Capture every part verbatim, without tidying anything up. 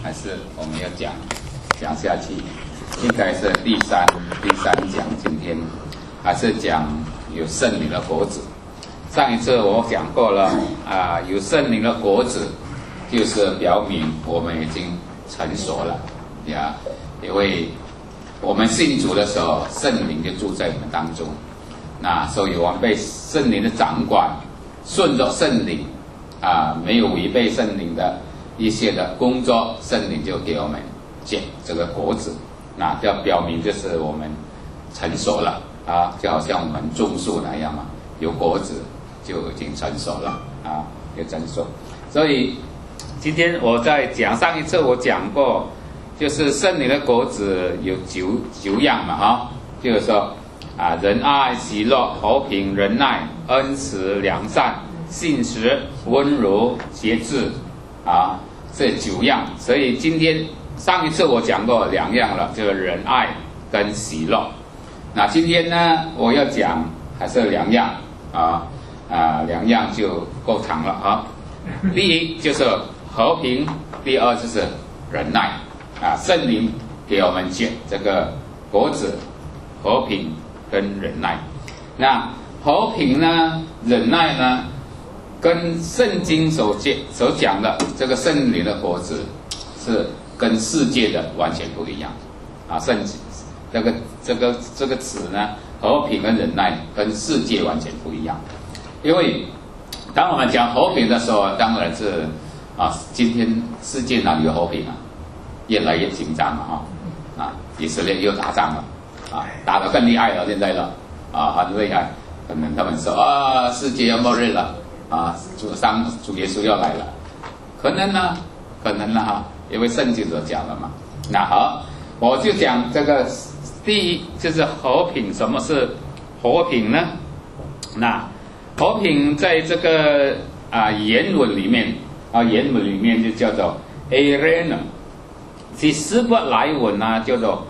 还是我们要讲讲下去？应该是第三第三讲，今天还是讲有圣灵的果子。上一次我讲过了啊，有圣灵的果子，就是表明我们已经成熟了呀，因为我们信主的时候，圣灵就住在我们当中，那所以我们被圣灵的掌管，顺着圣灵啊，没有违背圣灵的一些的工作，圣灵就给我们结这个果子，那就表明就是我们成熟了啊，就好像我们种树那样嘛，有果子就已经成熟了啊，有成熟。所以今天我在讲，上一次我讲过，就是圣灵的果子有九九样嘛啊，就是说啊，仁爱、喜乐、和平、忍耐、恩慈、良善、信实、温柔、节制啊，这九样。所以今天上一次我讲过两样了，就是仁爱跟喜乐。那今天呢，我要讲还是两样啊啊，两样就够长了啊。第一就是和平，第二就是忍耐啊。圣灵给我们结这个果子，和平跟忍耐。那和平呢，忍耐呢，跟圣经所讲所讲的这个圣灵的果子是跟世界的完全不一样啊。圣经这个这个这个词呢，和平跟忍耐跟世界完全不一样。因为当我们讲和平的时候，当然是啊，今天世界哪里有和平啊？越来越紧张了啊！啊，以色列又打仗了啊，打得更厉害了，现在了啊，很厉害。可能他们说啊，世界要末日了啊，主上主耶稣要来了，可能呢，可能呢哈，因为圣经所讲了嘛。那好，我就讲这个第一就是和平。什么是和平呢？那和平在这个啊原文里面啊原文里面就叫做 eirene， 是希伯来文呢叫做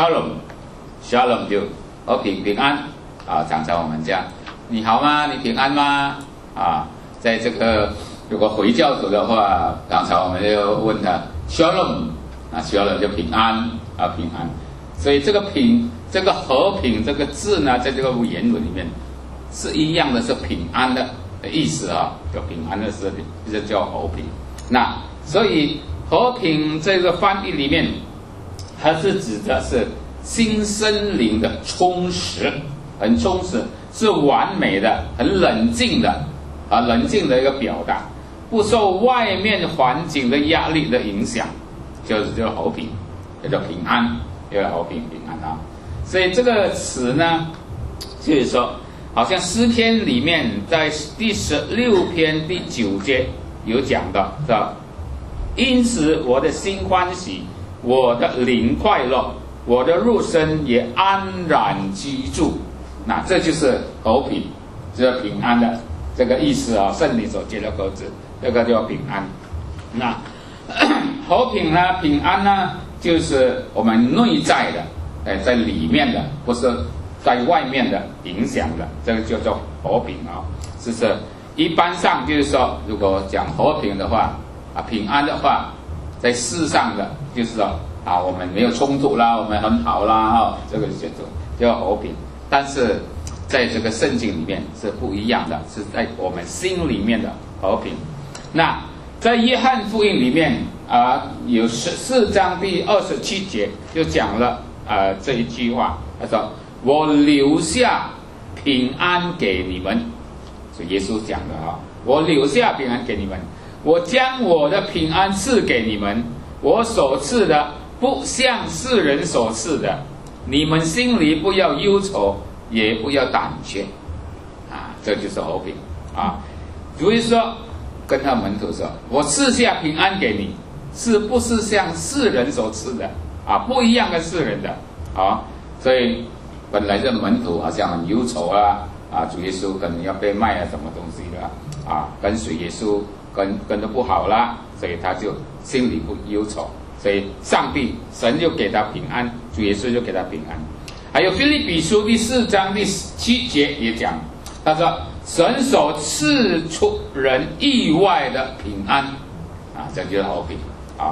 shalom，shalom 就和平平安啊。常常我们讲你好吗？你平安吗？啊，在这个如果回教徒的话，刚才我们就问他 shalom， 啊 shalom 就平安啊平安。所以这个平这个和平这个字呢，在这个原文里面是一样的，是平安的意思啊，叫平安的是就叫和平。那所以和平这个翻译里面，它是指的是心身灵的充实，很充实，是完美的，很冷静的啊，冷静的一个表达，不受外面环境的压力的影响，就是叫和平，叫做平安，叫和平平安啊。所以这个词呢，就是说，好像诗篇里面在第十六篇第九节有讲到，是吧？因此我的心欢喜，我的灵快乐，我的肉身也安然居住。那这就是和平，就是平安的这个意思啊。圣灵所结的果子，这个叫平安。那和平呢，平安呢，就是我们内在的，呃，在里面的，不是在外面的影响的，这个叫做和平啊。就是一般上就是说，如果讲和平的话啊，平安的话，在世上的就是说啊，我们没有冲突啦，我们很好啦，哈、哦，这个叫做叫和平。但是在这个圣经里面是不一样的，是在我们心里面的和平。那在约翰福音里面啊，有十四章第二十七节就讲了啊这一句话，他说：“我留下平安给你们。”是耶稣讲的啊，我留下平安给你们，我将我的平安赐给你们，我所赐的不像世人所赐的，你们心里不要忧愁，也不要胆怯，啊，这就是和平啊。所以说，跟他门徒说，我赐下平安给你，是不是像世人所赐的啊？不一样的世人的啊。所以本来这门徒好像很忧愁啊。啊，主耶稣可能要被卖啊，什么东西的啊，跟随耶稣跟跟得不好啦，所以他就心里不忧愁，所以上帝神就给他平安，主耶稣就给他平安。还有腓立比书第四章第七节也讲，他说神所赐出人意外的平安啊，这就是和平啊，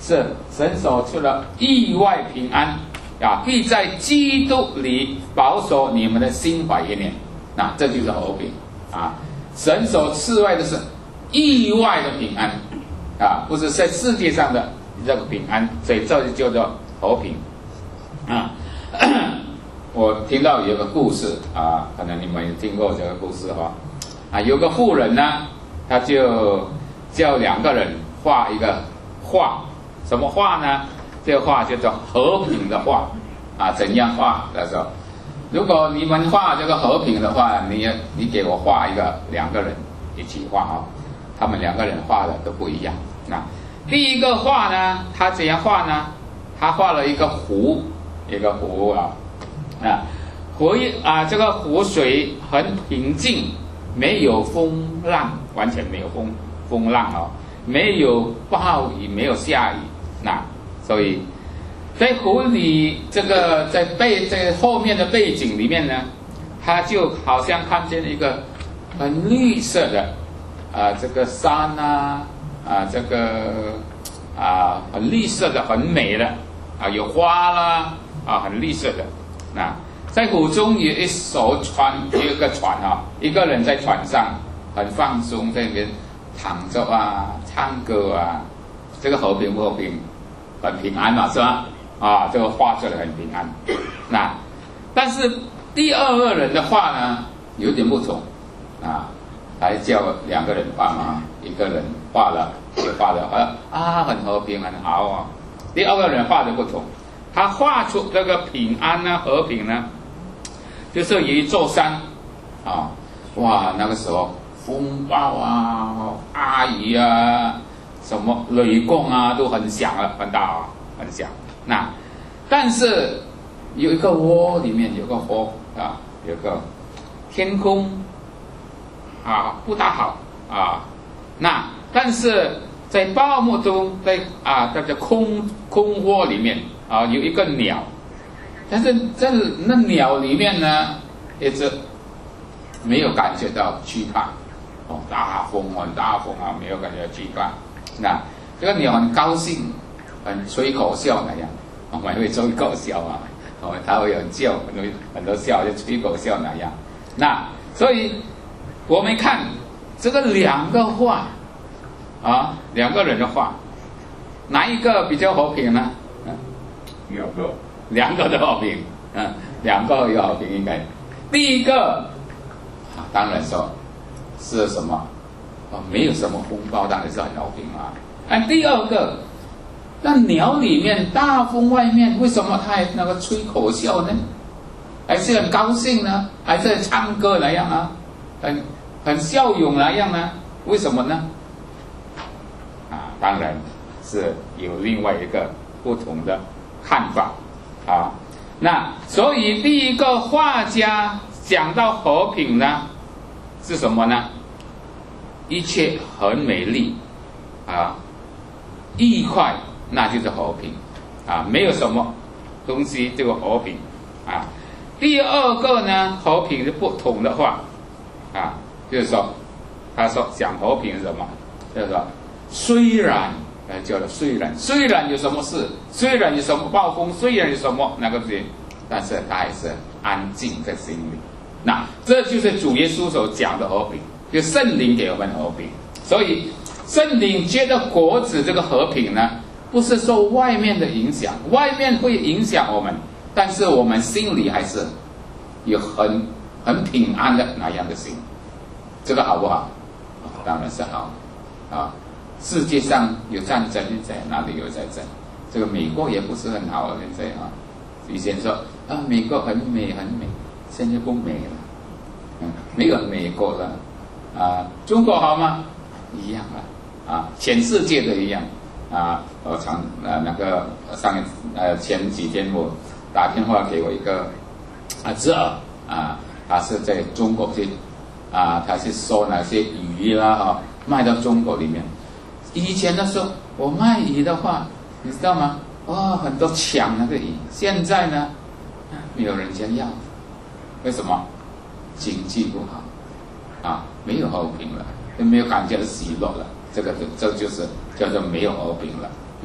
是神所赐的意外平安啊，必在基督里保守你们的心怀意念。那这就是和平啊！神所赐外的是意外的平安啊，不是在世界上的这个平安，所以这就叫做和平啊。我听到有个故事啊，可能你们有听过这个故事哈啊，有个妇人呢，他就叫两个人画一个画，什么画呢？这个画叫做和平的画啊，怎样画？他说，如果你们画这个和平的话，你你给我画一个两个人一起画啊，他们两个人画的都不一样。那第一个画呢，他怎样画呢？他画了一个湖，一个湖啊啊湖啊，这个湖水很平静，没有风浪，完全没有风风浪哦，没有暴雨，没有下雨。那所以在湖里这个在背在后面的背景里面呢，他就好像看见一个很绿色的啊这个山啊啊这个啊很绿色的很美的啊有花啦啊很绿色的。那在湖中有一艘船，有一个船啊，一个人在船上很放松，在那边躺着啊唱歌啊，这个和平不和平？很平安嘛，是吧？啊，这个画出来很平安。那但是第二个人的画呢，有点不同啊，还叫两个人帮忙，一个人画了，就画的啊很和平很好啊。第二个人画的不同，他画出这个平安呢和平呢，就是有一座山啊，哇，那个时候风暴啊、阿雨啊、什么雷公啊都很响了，很大啊，很响。那但是有一个窝里面有个窝啊，有个天空啊不大好啊。那但是在报幕中，在啊在这空空窝里面啊有一个鸟，但是这那鸟里面呢，一直没有感觉到惧怕哦，大风很大风啊，没有感觉到惧怕。那这个鸟很高兴，很吹口哨那样。我们会吹口哨啊，哦，它会有叫很多很多笑，就吹口哨那样。那所以我们看这个两个画啊，两个人的画，哪一个比较和平呢？嗯，两个，两个都和平，嗯，两个有和平应该。第一个啊，当然说是什么？哦，没有什么风暴，当然是很和平啊。哎，第二个。那鸟里面大风外面，为什么它还那个吹口哨呢？还是很高兴呢？还是唱歌那样啊？很很笑容那样呢？为什么呢？啊，当然是有另外一个不同的看法啊。那所以第一个画家讲到和平呢，是什么呢？一切很美丽啊，愉快。那就是和平啊，没有什么东西这个和平啊。第二个呢，和平是不同的话啊，就是说，他说讲和平是什么？就是说，虽然呃叫做虽然虽然有什么事，虽然有什么暴风，虽然有什么那个东西，但是他还是安静在心里。那这就是主耶稣所讲的和平，就圣灵给我们和平。所以圣灵结的果子，这个和平呢，不是受外面的影响，外面会影响我们，但是我们心里还是有很很平安的那样的心，这个好不好？当然是好啊！世界上有战争，现在哪里有战争？这个美国也不是很好，现在啊，以前说啊美国很美很美，现在不美了，嗯，没有美国了啊。中国好吗？一样啊，啊，全世界都一样。啊，我常呃那个上呃前几天我打电话给我一个啊侄儿啊，他是在中国去啊，他是收那些鱼啦哈、啊，卖到中国里面。以前的时候我卖鱼的话，你知道吗？哦，很多抢那个鱼，现在呢没有人家要，为什么？经济不好啊，没有和平了，没有感觉到喜乐了，这个这就是叫做没有和平了。那所以。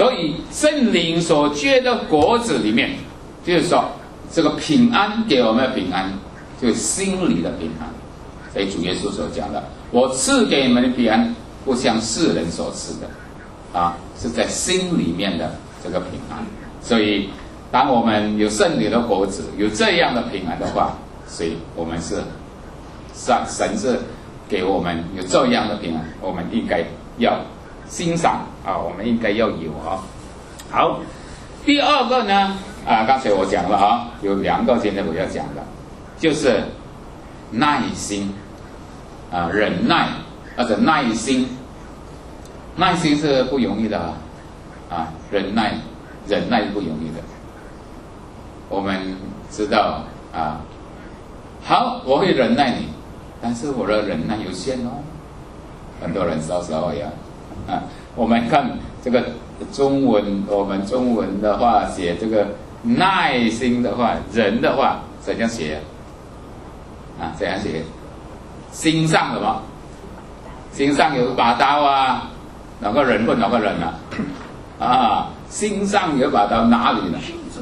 所以圣灵所结的果子里面，就是说这个平安给我们的平安，就是心里的平安。所以主耶稣所讲的，我赐给你们的平安，不像世人所赐的，啊，是在心里面的这个平安。所以当我们有圣灵的果子，有这样的平安的话，所以我们是神神是给我们有这样的平安，我们应该要欣赏啊，我们应该要有啊。好，第二个呢，啊，刚才我讲了啊，有两个今天我要讲的，就是耐心啊，忍耐或者耐心，耐心是不容易的啊，啊，忍耐忍耐不容易的。我们知道啊，好，我会忍耐你，但是我的忍耐有限哦。很多人说是这样啊。我们看这个中文，我们中文的话写这个耐心的话，忍的话怎样写啊？怎样写？心上什么？心上有一把刀啊，哪个人不哪个人啊？啊，心上有一把刀，哪里呢？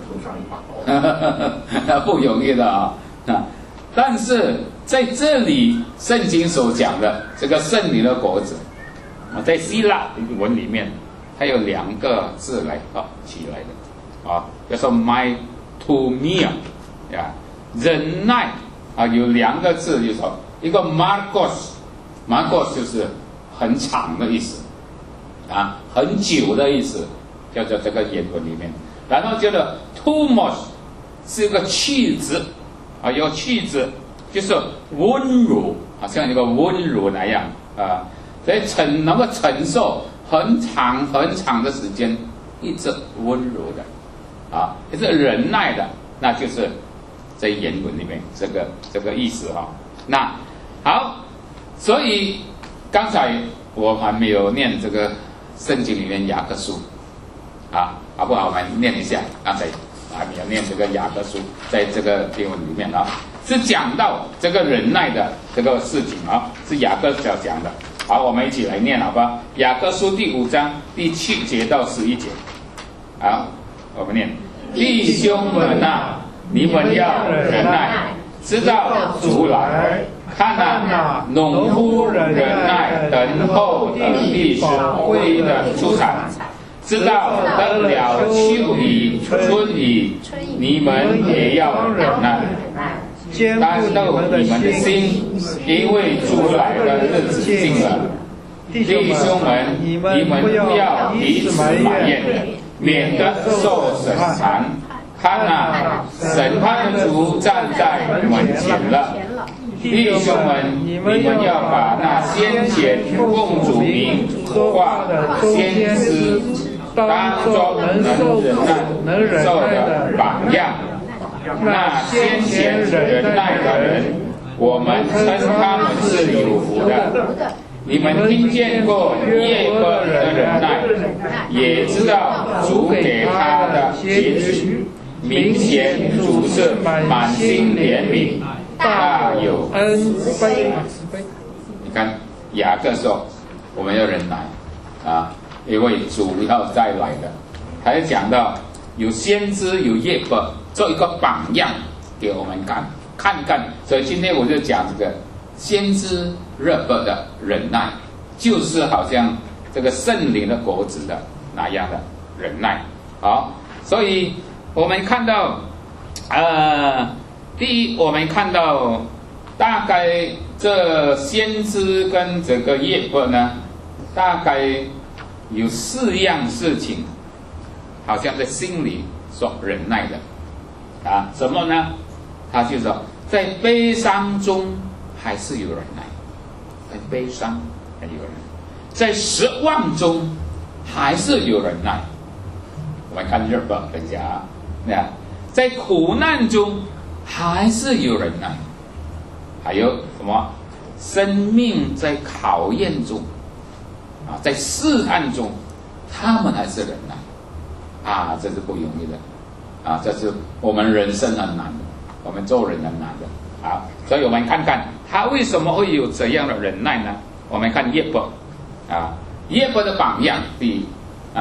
不容易的啊！但是在这里，圣经所讲的这个圣灵的果子啊，在希腊文里面，它有两个字来啊起来的啊，叫做 maitomia 呀，忍耐啊，有两个字，就是说一个 margos，margos 就是很长的意思啊，很久的意思，叫做这个原文里面。然后叫做 tumos 是一个气质啊，有气质就是温柔，好像一个温柔那样啊，所以承能够承受很长很长的时间，一直温柔的啊，也是忍耐的，那就是在原文里面这个这个意思哈、啊。那好，所以刚才我还没有念这个圣经里面雅各书啊。好不好？我们念一下。刚才还没有念这个雅各书，在这个经文里面啊，是讲到这个忍耐的这个事情啊，是雅各所讲的。好，我们一起来念好吧？雅各书第五章第七节到十一节。好，我们念：弟兄们啊，你们要忍耐，知道主来。看啊，农夫忍耐等候等地是归的出产。知道得了秋雨春雨，你们也要忍耐，担受你们的心，因为主来的日子近了。弟兄们，你们不要彼此埋怨，免得受审判。看啊，审判主站在门前了。弟兄们，你们要把那先前奉主名说话的先知当作能忍受的榜样。那先前忍耐的人，我们称他们是有福的。你们听见过耶和的忍耐，也知道主给他的结局。明显主是满心怜悯，大有恩惠。你看雅各说，我们要忍耐啊，因为主要再来的。还讲到有先知有耶和做一个榜样给我们看看看。所以今天我就讲这个先知耶和的忍耐，就是好像这个圣灵的果子的那样的忍耐。好，所以我们看到，呃，第一，我们看到大概这先知跟这个耶和呢，大概有四样事情，好像在心里所忍耐的，啊，什么呢？他就说，在悲伤中还是有忍耐，在悲伤还有忍耐，在失望中还是有忍耐。我们看日本，等一下啊。那在苦难中还是有忍耐，还有什么？生命在考验中啊，在试探中，他们还是忍耐啊，这是不容易的啊，这是我们人生很难的，我们做人很难的啊。所以我们看看他为什么会有这样的忍耐呢？我们看耶和啊，耶和的榜样，第一啊。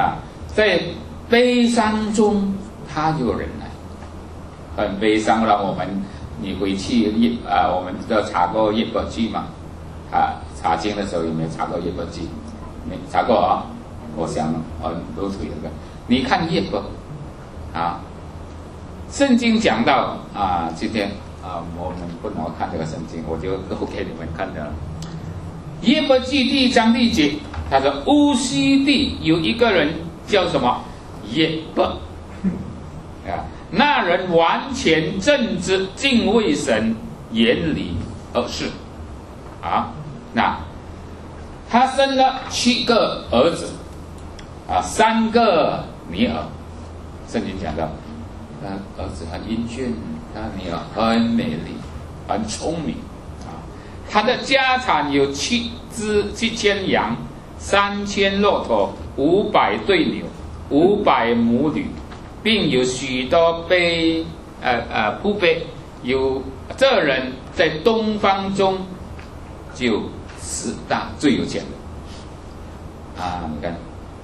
在悲伤中他就忍耐，很悲伤了。我们你回去一啊，我们都查过约伯记嘛，啊，查经的时候有没有查过约伯记？没查过啊？我想很多腿那个，你看约伯啊，圣经讲到啊，今天啊，我们不能看这个圣经，我就都给你们看的了。约伯记第一章第一节，他说乌西地有一个人叫什么？约伯啊，那人完全正直，敬畏神，远离恶事啊。那他生了七个儿子啊，三个女儿。圣经讲到，他儿子很英俊，他女儿很美丽，很聪明啊。他的家产有七只七千羊，三千骆驼，五百对牛，五百母驴，并有许多杯呃呃仆婢。有这人在东方中就四大最有钱的啊！你看，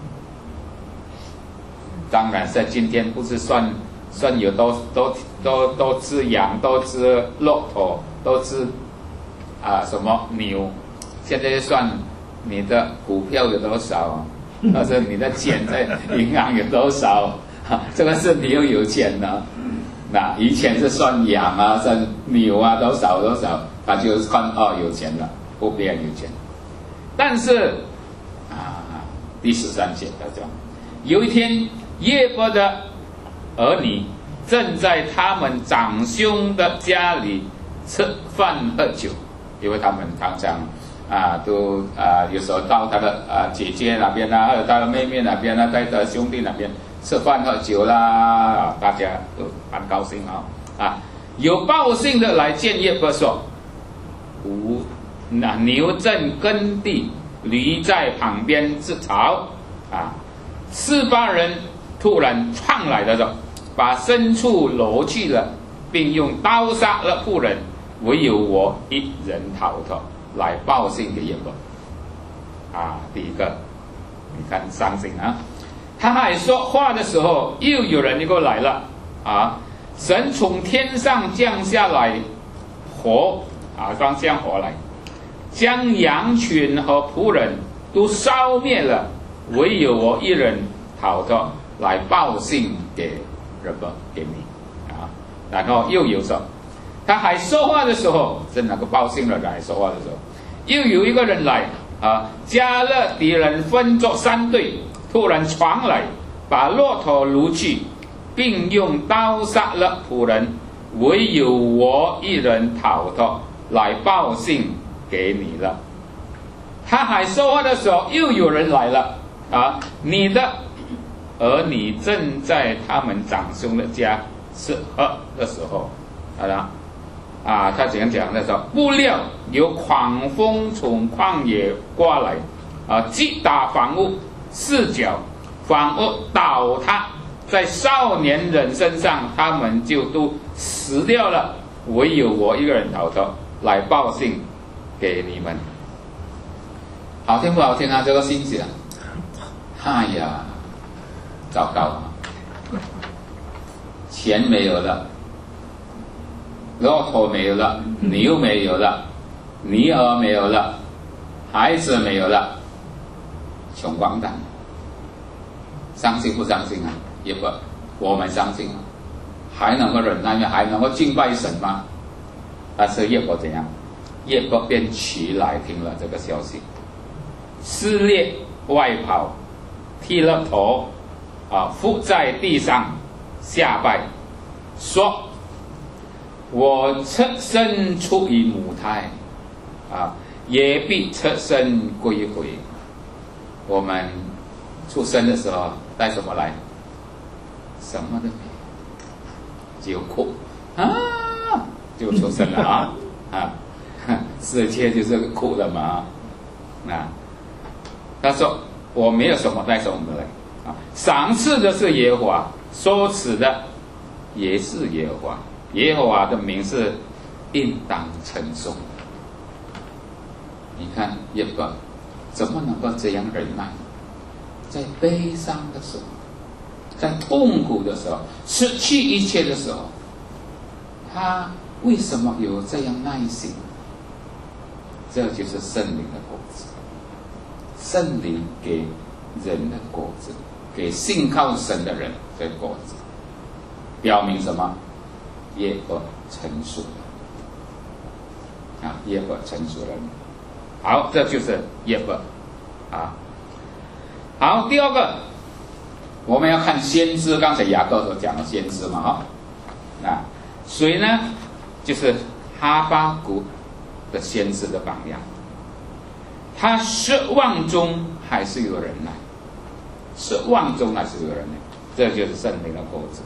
当然在今天不是算算有多多多多只羊，多只骆驼，多只啊什么牛，现在算你的股票有多少，或者你的钱在银行有多少，这个是你又有钱了。那以前是算羊啊，算牛啊，多少多少，他就看哦有钱了，不必然有钱。但是啊，第十三节他讲，有一天约伯的儿女正在他们长兄的家里吃饭喝酒，因为他们常常啊都啊有时候到他的啊姐姐那边啊，或者他的妹妹那边啊，在他的兄弟那边吃饭喝酒啦，大家都蛮高兴啊啊！有报信的来见约伯说，五那牛正耕地，驴在旁边吃草啊。四八人突然窜来的时候，把牲畜掳去了，并用刀杀了妇人，唯有我一人逃脱，来报信给约伯。啊，第一个，你看伤心啊！他还说话的时候，又有人又来了啊！神从天上降下来火啊，放降火来，将羊群和仆人都烧灭了，唯有我一人逃脱，来报信给约伯给你啊！然后又有说，他还说话的时候，是哪个报信的人还说话的时候，又有一个人来啊！加勒底人分作三队。突然闯来，把骆驼掳去，并用刀杀了仆人，唯有我一人逃脱，来报信给你了。他还说话的时候，又有人来了啊！你的儿女正在他们长兄的家吃喝的时候，好了啊，他怎样讲的时候，不料有狂风从旷野刮来啊，击打房屋。四角房屋倒塌在少年人身上，他们就都死掉了，唯有我一个人逃脱，来报信给你们。好听不好听啊？这个信息啊，哎呀，糟糕了，钱没有了，骆驼没有了，牛没有了，女儿没有了，孩子没有了，穷光蛋。相信不相信啊？也不，我们相信啊，还能够忍耐吗？还能够敬拜神吗？但是约伯怎样？约伯便起来听了这个消息，撕裂外袍，剃了头，啊，伏在地上下拜，说：“我出生出于母胎，啊，也必出生归回。”我们出生的时候带什么来？什么都没有，只有苦啊，就出生了啊啊！世界就是苦的嘛啊！他说我没有什么带什么来啊，赏赐的是耶和华，收取的也是耶和华，耶和华的名是应当称颂。你看约伯怎么能够这样忍耐？在悲伤的时候， 在痛苦的时候，失去一切的时候，他为什么有这样耐心？这就是圣灵的果子。圣灵给人的果子，给信靠神的人的果子，表明什么？耶和成熟了啊，耶和成熟了。好，这就是耶和啊。好，第二个，我们要看先知。刚才雅各所讲的先知嘛，哈，啊，谁呢？就是哈巴谷的先知的榜样。他失望中还是有忍耐，失望中还是有忍耐，这就是圣灵的果子。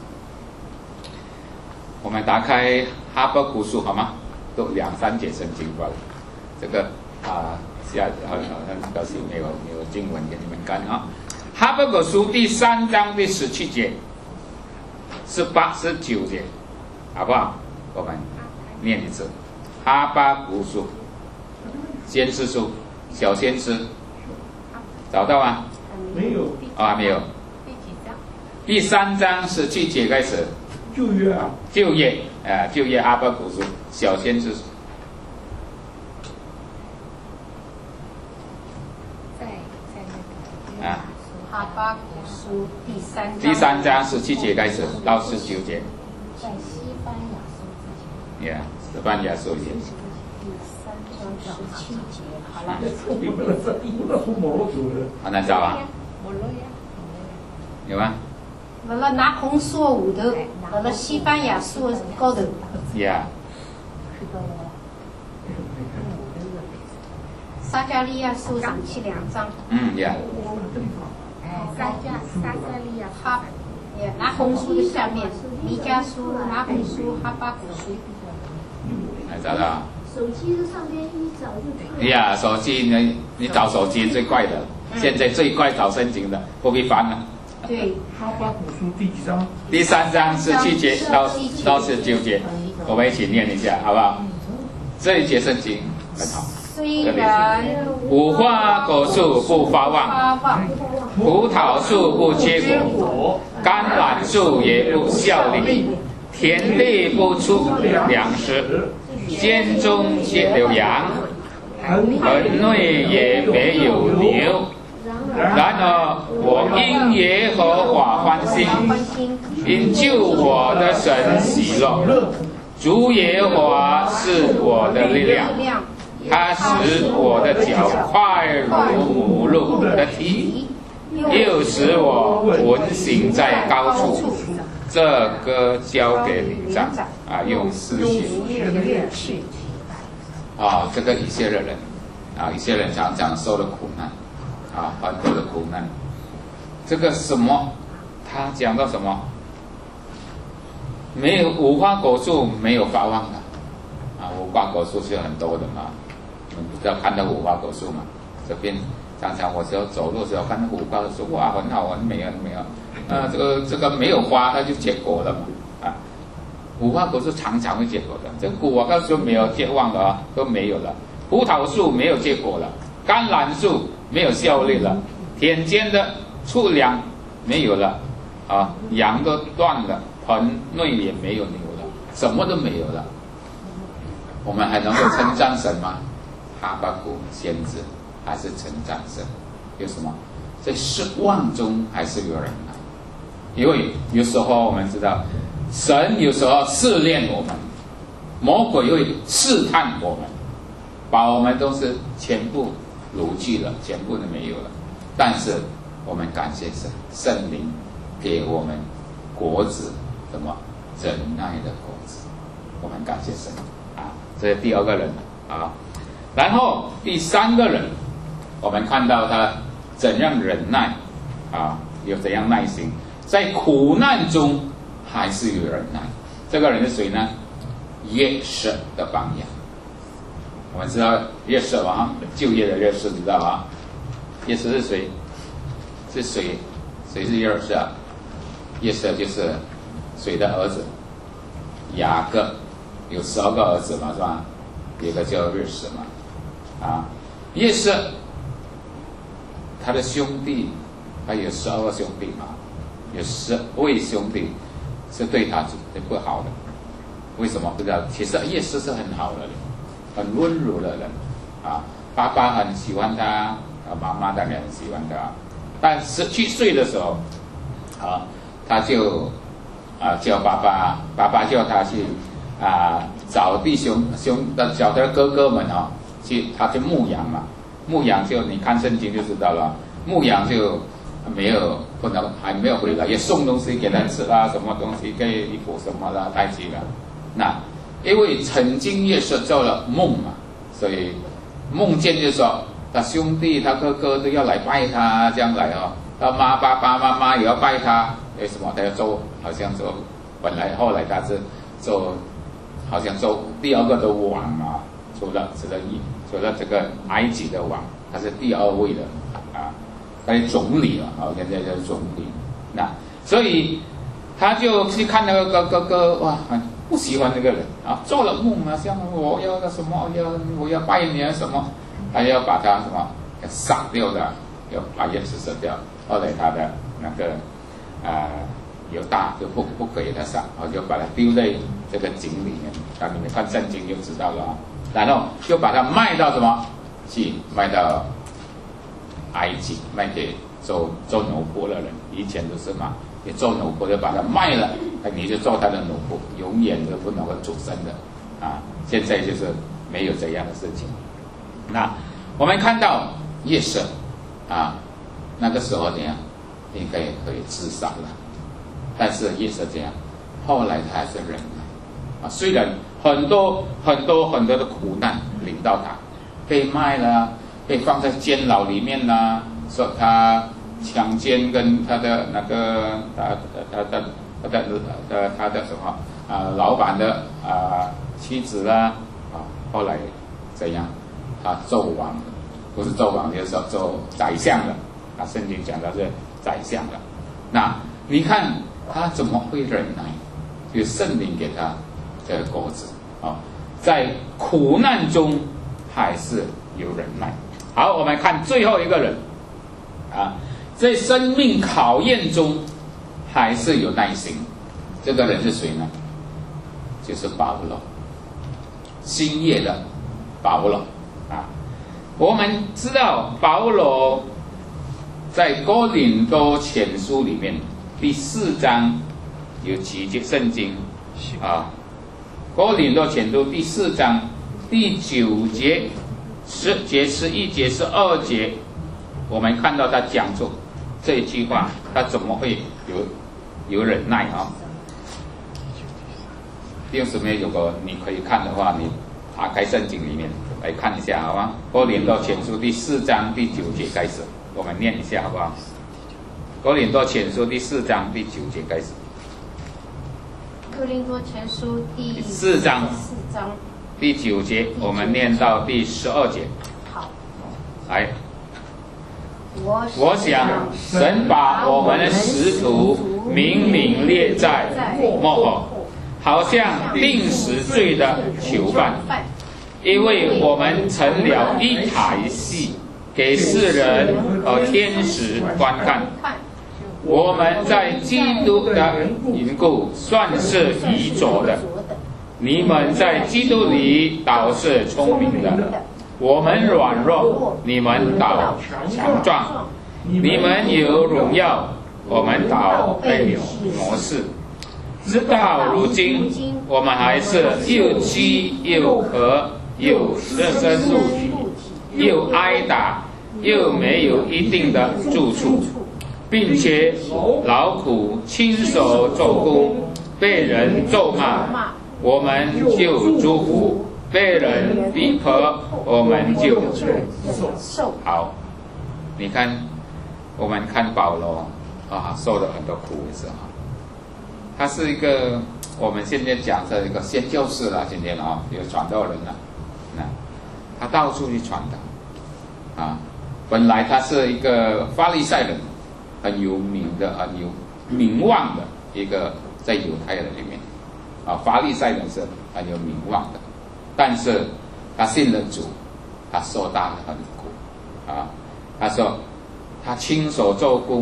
我们打开哈巴谷书好吗？都两三节圣经吧。这个啊，下很很可惜没有没有经文给你们看啊。哈巴谷书第三章第十七节、十八、十九节，好不好？我们念一次。哈巴谷书，先知书，小先知，找到吗？ 没有啊，没有。 第几章？ 第三章十七节开始。 旧约啊， 旧约啊，旧约哈巴谷书，小先知。 在在那个啊， 哈巴谷书第三章。 第三章十七节开始到十九节。 在西班牙书之前。 Yeah， 西班牙书也。 第三章十七节，好了。 你不能说不能说摩洛族的。 好难找啊？ 摩洛呀。 有吗？ 完了，拿红说五的，完了西班牙说高的。 Yeah。 撒加利亚书上去两章。 嗯 ，Yeah。 撒加撒加利亚哈，也拿红书的下面，弥迦书、拿红书、哈巴谷书。 来找到。 手机这上面一找就出来。 呀，手机呢？你找手机最快的，现在最快找圣经的，不必翻了。 对。 哈巴谷书第几章？ 第三章十七节到到十九节，我们一起念一下，好不好？这一节圣经很好。 虽然无花果树不发旺，葡萄树不结果，橄榄树也不效力，田地不出粮食，间中缺了羊，门内也没有牛。然而我因耶和华欢心，因救我的神喜乐。主耶和华是我的力量，他使我的脚快如母鹿的蹄，又使我魂行在高处。这歌交给领长啊，用诗写。啊，这个以色列人啊，以色列人常常受了苦难啊，很多的苦难。这个什么？他讲到什么？没有无花果树没有发旺的啊，无花果树是很多的嘛。你们不要看到无花果树嘛？这边常常我只要走路的时候看到无花果树，哇，很好，很美，很美啊。呃，这个这个没有花，它就结果了嘛。啊，无花果树常常会结果的。这果果树没有结旺的啊，都没有了。葡萄树没有结果了，橄榄树没有效力了，田间的畜粮没有了，啊，羊都断了，盆内也没有牛了，什么都没有了。我们还能够称赞神吗？哈巴谷先知还是称赞神？有什么？在失望中还是有忍耐，因为有时候我们知道，神有时候试炼我们，魔鬼会试探我们，把我们都是全部掳去了，全部都没有了。但是我们感谢神，圣灵给我们果子，什么忍耐的果子，我们感谢神啊！这是第二个人啊。然后第三个人，我们看到他怎样忍耐啊，有怎样耐心，在苦难中还是有忍耐。这个人是谁呢？约瑟的榜样。我们知道约瑟啊，旧约的约瑟知道啊。约瑟是谁？是谁？谁是约瑟？约瑟就是谁的儿子？雅各，有十二个儿子嘛，是吧？有一个叫约瑟嘛，啊，约瑟他的兄弟，他有十二个兄弟嘛， 有十位兄弟是对他是不好的。为什么不知道？其实耶稣是很好的人，很温柔的人啊。爸爸很喜欢他，啊，妈妈当然很喜欢他。但十七岁的时候，啊，他就啊叫爸爸，爸爸叫他去啊找弟兄兄的找的哥哥们啊，去他去牧羊嘛。牧羊就你看圣经就知道了，牧羊就没有不能还没有回来，也送东西给他吃啦，什么东西给衣服什么啦带去了。那因为曾经也是做了梦嘛，所以梦见就说他兄弟他哥哥都要来拜他，这样来哦，他妈爸爸妈妈也要拜他，为什么他要做？好像做本来后来他是做，好像做第二个的王啊，除了除了一除了这个埃及的王，他是第二位的啊，他是总理了啊，现在就是总理。那所以他就去看那个哥哥哥，哇，不喜欢那个人啊，做了梦啊，像我要什么要我要拜你啊什么，他要把他什么要杀掉的，要把耶稣杀掉。后来他的那个啊犹大就不不给他杀，然后就把他丢在这个井里面。当你们看圣经就知道了啊。然后就把他卖到什么？去卖到埃及，卖给做做奴仆的人。以前都是嘛，你做奴仆就把他卖了，你就做他的奴仆，永远都不能够出生的啊！现在就是没有这样的事情。那我们看到约瑟啊，那个时候怎样，应该可以自杀了，但是约瑟怎样？后来他还是忍耐啊，虽然很多很多很多的苦难临到他，被卖了，被放在监牢里面啦，说他强奸跟他的那个他他的他的呃他的什么啊老板的啊妻子啦啊，后来怎样？他纣王，不是纣王，就是说做宰相了啊。圣经讲的是宰相了。那你看他怎么会忍耐？就圣灵给他这个果子啊，在苦难中还是有忍耐。好，我们看最后一个人啊，在生命考验中还是有耐心。这个人是谁呢？就是保罗，新约的保罗啊。我们知道保罗在哥林多前书里面第四章有几节圣经啊，哥林多前书第四章第九节、十节、十一节、十二节，我们看到他讲出这一句话，他怎么会有有忍耐啊？弟兄姊妹，如果你可以看的话，你打开圣经里面来看一下，好吗？哥林多前书第四章第九节开始，我们念一下，好不好？哥林多前书第四章第九节开始。 哥林多前书第四章四章第九节，我们念到第十二节。 好， 来， 我我想神把我们的使徒明明列在幕后，好像定时罪的囚犯，因为我们成了一台戏，给世人和天使观看。我们在基督的缘故算是愚拙的，你们在基督里倒是聪明的。我们软弱，你们倒强壮；你们有荣耀，我们倒被藐视。直到如今，我们还是又饥又渴，又设身处地，又挨打，又没有一定的住处，并且劳苦亲手做工，被人咒骂，我们就祝福；被人逼迫，我们就受。好，你看，我们看保罗啊，受了很多苦的时候，他是一个我们现在讲的一个宣教士了，今天啊，有传道人了，那他到处去传道啊。本来他是一个法利赛人，很有名的、很有名望的一个在犹太人里面啊，法利赛人是很有名望的，但是他信了主，他受大的很苦啊。他说他亲手做工，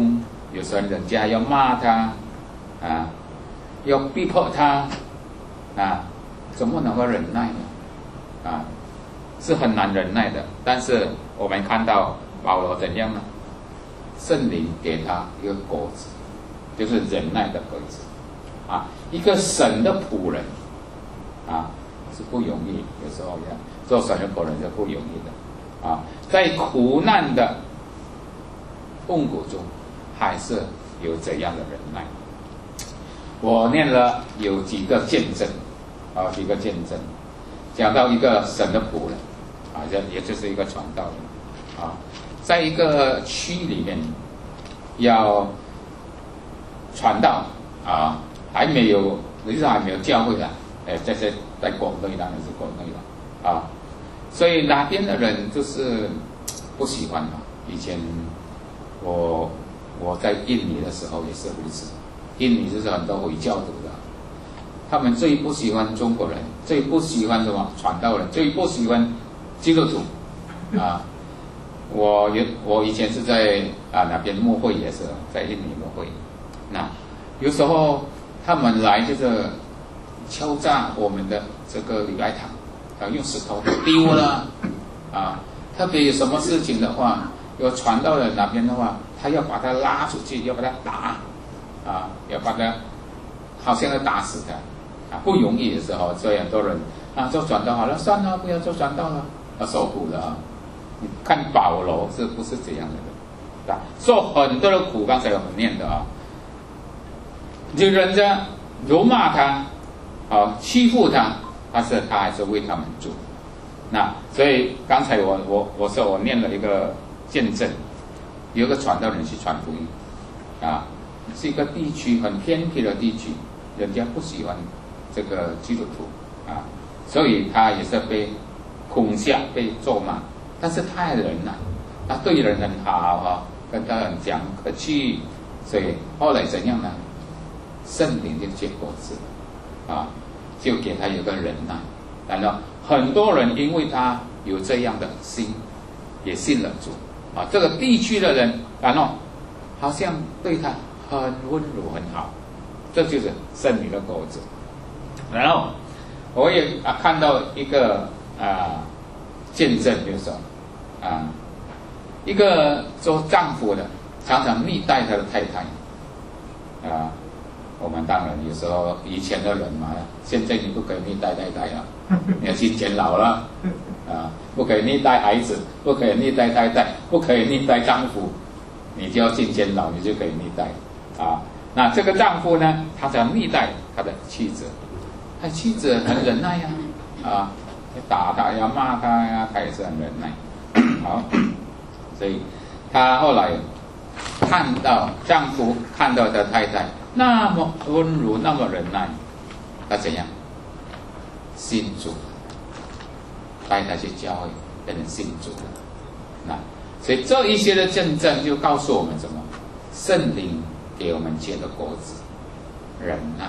有时候人家要骂他，啊，要逼迫他，啊，怎么能够忍耐呢？啊，是很难忍耐的。但是我们看到保罗怎样呢？圣灵给他一个果子，就是忍耐的果子。啊，一个神的仆人，啊，是不容易。有时候要做神的仆人是不容易的。啊，在苦难的痛苦中，还是有怎样的忍耐？我念了有几个见证，啊，几个见证，讲到一个神的仆人，啊，这也就是一个传道人，啊，在一个区里面要传道，啊，还没有，那时候还没有教会的，哎，这些在国内当然是国内的，啊，所以那边的人就是不喜欢嘛。以前我我在印尼的时候也是如此。印尼就是很多回教徒的，他们最不喜欢中国人，最不喜欢什么传道人，最不喜欢基督徒啊。我有我以前是在啊那边牧会，也是在印尼牧会。那有时候他们来就是敲诈我们的这个礼拜堂，啊，用石头丢了啊。特别有什么事情的话，有传道人那边的话，他要把他拉出去，要把他打。啊，要把他好像要打死他，啊，不容易的时候，所以很多人啊，做传道好了，算了，不要做传道了，要受苦了啊。你看保罗是不是这样的人？啊，受很多的苦，刚才我们念的啊，就人家辱骂他，啊，欺负他，但是他还是为他们做。那所以刚才我我我说我念了一个见证，有一个传道人去传福音，啊。是一个地区很偏僻的地区，人家不喜欢这个基督徒啊，所以他也是被恐吓、被咒骂，但是他人呐、啊，他对人很好哈，跟他很讲客气，所以后来怎样呢？圣灵就结果子啊，就给他有个忍耐，然后很多人因为他有这样的心，也信了主啊。这个地区的人，然后好像对他很温柔很好，这就是圣灵的果子。然后我也啊看到一个啊见证，就是说啊一个做丈夫的常常虐待他的太太啊。我们当然有时候以前的人嘛，现在你不可以虐待太太了，你要去监牢了啊，不可以虐待孩子，不可以虐待太太，不可以虐待丈夫，你就要进监牢，你就可以虐待。啊，那这个丈夫呢，他在虐待他的妻子，他妻子很忍耐呀、啊，啊，要打他要骂他呀，他也是很忍耐。好，所以他后来看到丈夫看到他太太那么温柔，那么忍耐，他怎样？信主，带他去教会，变成信主了。那所以这一些的见证就告诉我们什么？圣灵给我们结的果子，忍耐。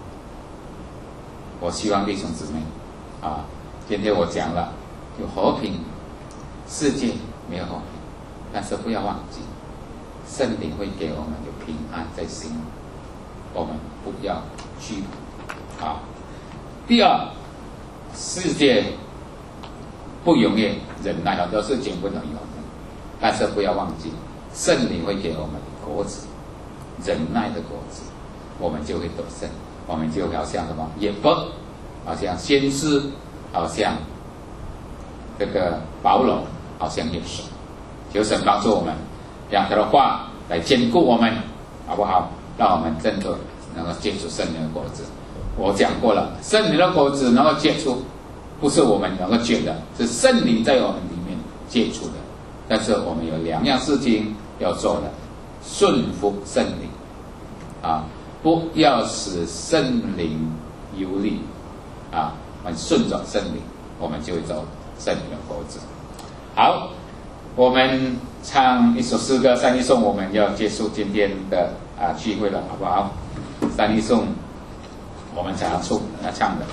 我希望弟兄姊妹啊，今天我讲了有和平，世界没有和平，但是不要忘记，圣灵会给我们有平安在心，我们不要惧怕啊。第二，世界不容易忍耐，很多事情不能容忍，但是不要忘记，圣灵会给我们果子。忍耐的果子，我们就会得胜，我们就好像什么耶伯，好像先知，好像这个保罗，好像耶稣。求神帮助我们，让他的话来坚固我们，好不好？让我们真的能够结出圣灵的果子。我讲过了，圣灵的果子能够结出，不是我们能够结的，是圣灵在我们里面结出的。但是我们有两样事情要做的。顺服圣灵啊，不要使圣灵游离啊，我们顺着圣灵，我们就会走圣灵的果子。好，我们唱一首诗歌，三一颂，我们要结束今天的啊聚会了，好不好？三一颂，我们才要出要唱的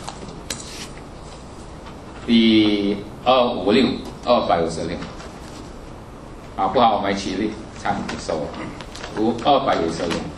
第二五六二百五十六，好不好？我们一起立唱一首。 五二百以色列。